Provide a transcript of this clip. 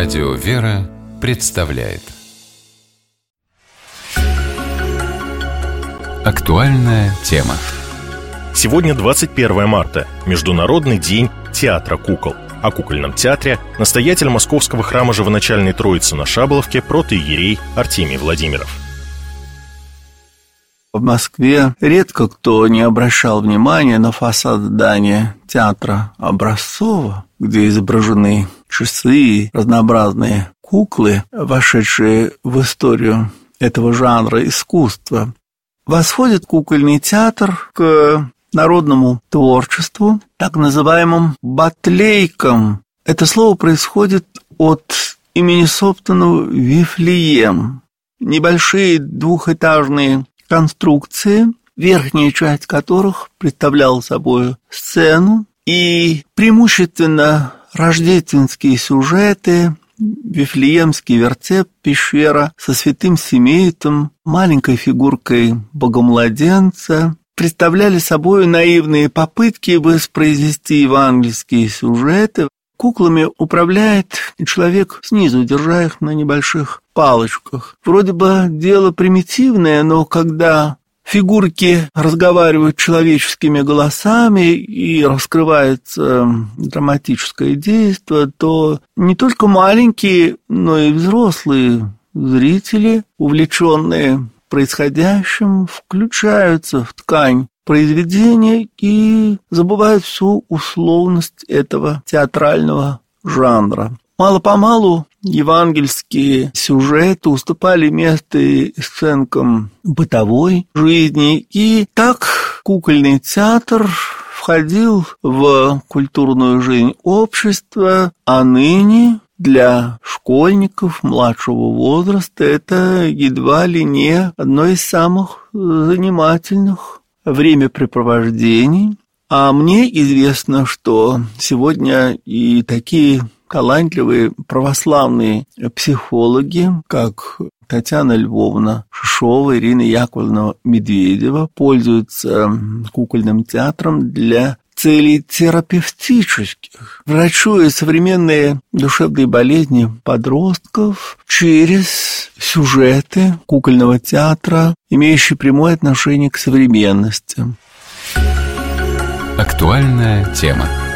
Радио «Вера» представляет актуальная тема. Сегодня 21 марта, Международный день театра кукол. О кукольном театре настоятель Московского храма Живоначальной Троицы на Шаболовке протоиерей Артемий Владимиров. В Москве редко кто не обращал внимания на фасад здания театра Образцова, где изображены часы и разнообразные куклы, вошедшие в историю этого жанра искусства. Восходит кукольный театр к народному творчеству, так называемым батлейкам. Это слово происходит от имени собственного Вифлеем. Небольшие двухэтажные конструкции, верхняя часть которых представляла собой сцену, и преимущественно рождественские сюжеты, Вифлеемский вертеп, пещера со святым Семейтом, маленькой фигуркой богомладенца, представляли собой наивные попытки воспроизвести евангельские сюжеты. Куклами управляет человек снизу, держа их на небольших палочках. Вроде бы дело примитивное, но когда фигурки разговаривают человеческими голосами и раскрывается драматическое действие, то не только маленькие, но и взрослые зрители, увлеченные происходящим, включаются в ткань произведения и забывают всю условность этого театрального жанра. Мало-помалу евангельские сюжеты уступали место сценкам бытовой жизни, и так кукольный театр входил в культурную жизнь общества, а ныне для школьников младшего возраста это едва ли не одно из самых занимательных времяпрепровождений. А мне известно, что сегодня и такие талантливые православные психологи, как Татьяна Львовна Шишова, Ирина Яковлевна Медведева, пользуются кукольным театром для целей терапевтических, врачуя современные душевные болезни подростков через сюжеты кукольного театра, имеющие прямое отношение к современности. Актуальная тема.